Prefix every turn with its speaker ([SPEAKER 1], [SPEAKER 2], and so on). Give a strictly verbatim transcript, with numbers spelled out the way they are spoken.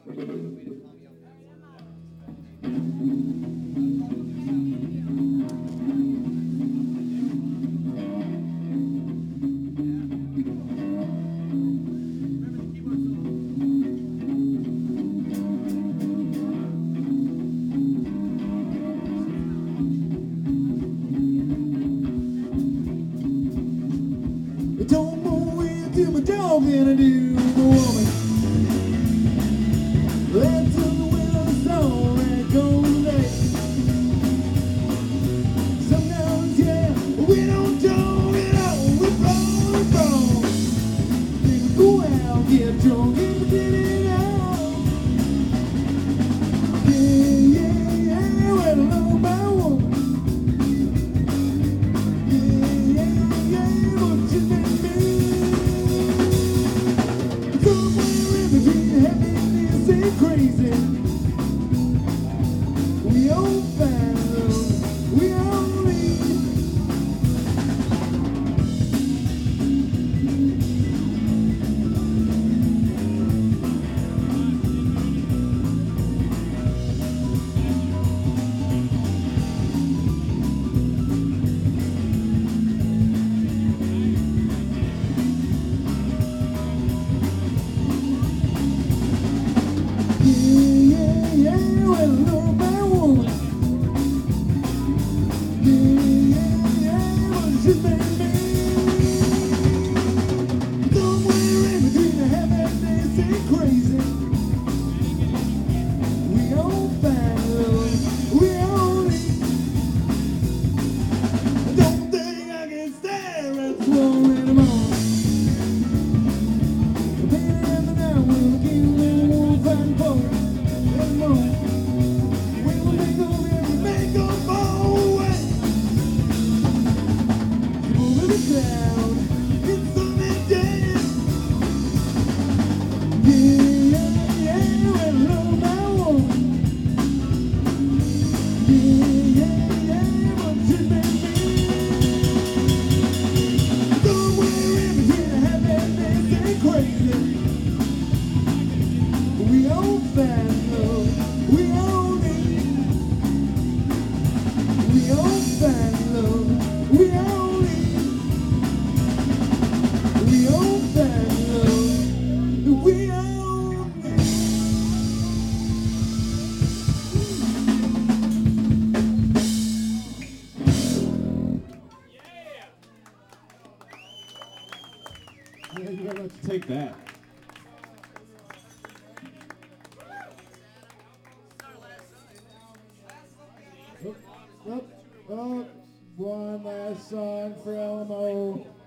[SPEAKER 1] Don't move into my dog and I do the woman. That's the wind of the song that goes away. Sometimes, yeah, we don't talk at all. We blow, we blow. Then we go out, get drunk, and we get it out. Yeah, yeah, yeah, we're alone by woman. Yeah, yeah, yeah, what you think? Crazy. We all find love. We all need.
[SPEAKER 2] Take that.
[SPEAKER 1] Up, up, up. One last song for Alamo.